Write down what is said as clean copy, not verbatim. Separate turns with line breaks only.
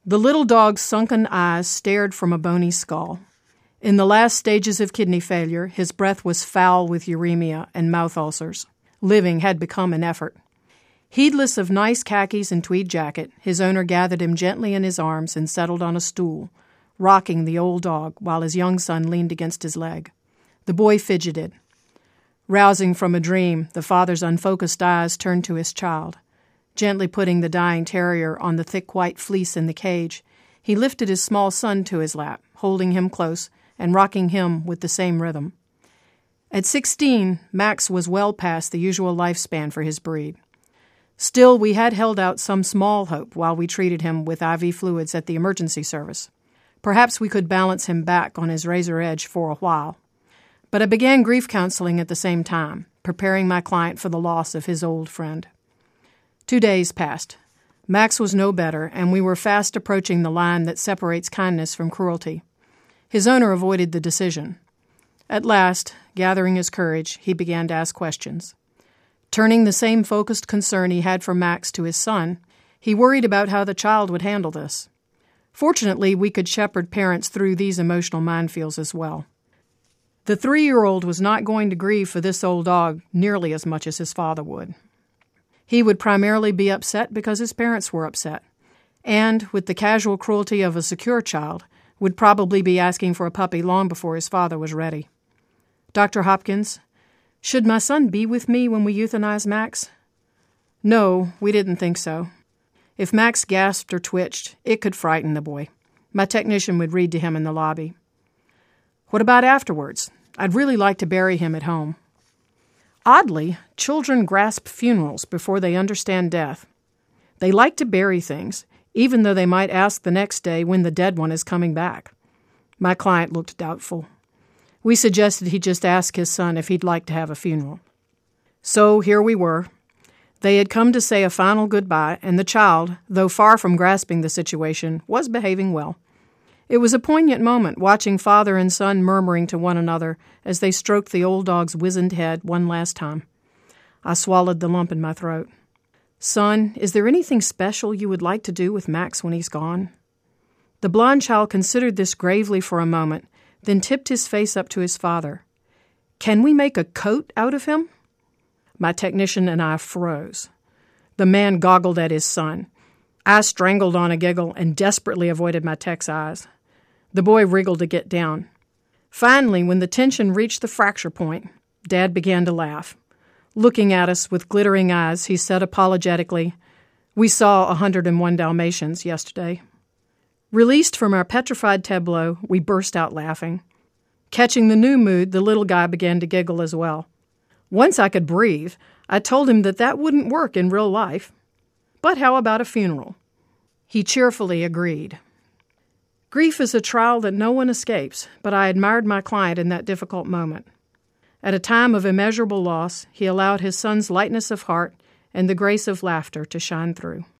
The little dog's sunken eyes stared from a bony skull. In the last stages of kidney failure, his breath was foul with uremia and mouth ulcers. Living had become an effort. Heedless of nice khakis and tweed jacket, his owner gathered him gently in his arms and settled on a stool, rocking the old dog while his young son leaned against his leg. The boy fidgeted. Rousing from a dream, the father's unfocused eyes turned to his child. Gently putting the dying terrier on the thick white fleece in the cage, he lifted his small son to his lap, holding him close and rocking him with the same rhythm. At 16, Max was well past the usual lifespan for his breed. Still, we had held out some small hope while we treated him with IV fluids at the emergency service. Perhaps we could balance him back on his razor edge for a while. But I began grief counseling at the same time, preparing my client for the loss of his old friend. 2 days passed. Max was no better, and we were fast approaching the line that separates kindness from cruelty. His owner avoided the decision. At last, gathering his courage, he began to ask questions. Turning the same focused concern he had for Max to his son, he worried about how the child would handle this. Fortunately, we could shepherd parents through these emotional minefields as well. The 3-year-old was not going to grieve for this old dog nearly as much as his father would. He would primarily be upset because his parents were upset, and, with the casual cruelty of a secure child, would probably be asking for a puppy long before his father was ready. Dr. Hopkins, should my son be with me when we euthanize Max? No, we didn't think so. If Max gasped or twitched, it could frighten the boy. My technician would read to him in the lobby. What about afterwards? I'd really like to bury him at home. Oddly, children grasp funerals before they understand death. They like to bury things, even though they might ask the next day when the dead one is coming back. My client looked doubtful. We suggested he just ask his son if he'd like to have a funeral. So here we were. They had come to say a final goodbye, and the child, though far from grasping the situation, was behaving well. It was a poignant moment watching father and son murmuring to one another as they stroked the old dog's wizened head one last time. I swallowed the lump in my throat. Son, is there anything special you would like to do with Max when he's gone? The blond child considered this gravely for a moment, then tipped his face up to his father. Can we make a coat out of him? My technician and I froze. The man goggled at his son. I strangled on a giggle and desperately avoided my tech's eyes. The boy wriggled to get down. Finally, when the tension reached the fracture point, Dad began to laugh. Looking at us with glittering eyes, he said apologetically, "We saw 101 Dalmatians yesterday." Released from our petrified tableau, we burst out laughing. Catching the new mood, the little guy began to giggle as well. Once I could breathe, I told him that wouldn't work in real life. But how about a funeral? He cheerfully agreed. Grief is a trial that no one escapes, but I admired my client in that difficult moment. At a time of immeasurable loss, he allowed his son's lightness of heart and the grace of laughter to shine through.